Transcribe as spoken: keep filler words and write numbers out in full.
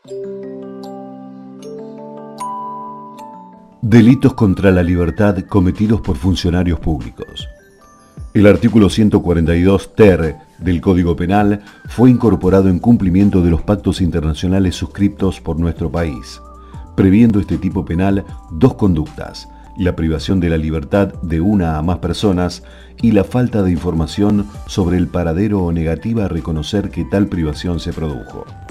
Delitos contra la libertad cometidos por funcionarios públicos. El artículo ciento cuarenta y dos ter del Código Penal fue incorporado en cumplimiento de los pactos internacionales suscriptos por nuestro país, previendo este tipo penal dos conductas: la privación de la libertad de una a más personas y la falta de información sobre el paradero o negativa a reconocer que tal privación se produjo.